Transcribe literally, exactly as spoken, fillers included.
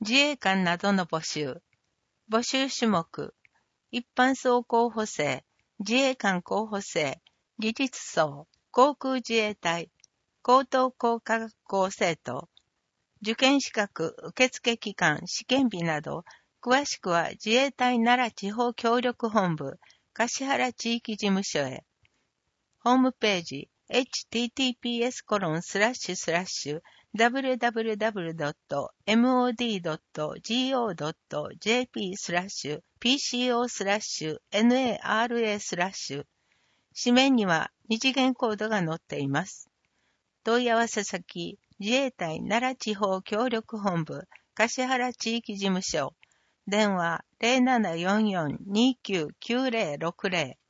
自衛官などの募集。募集種目。一般層候補生、自衛官候補生、技術層、航空自衛隊、高等工科学校生徒。受験資格、受付期間、試験日など、詳しくは自衛隊奈良地方協力本部、橿原地域事務所へ。ホームページ、エイチティーティーピーエスコロンスラッシュスラッシュダブリューダブリューダブリュードットモーディードットジーオードットジェーピースラッシュピーシーオースラッシュナラスラッシュ。紙面には二次元コードが載っています。問い合わせ先、自衛隊奈良地方協力本部、橿原地域事務所。電話 ゼロななよんよんにきゅうきゅうゼロろくゼロ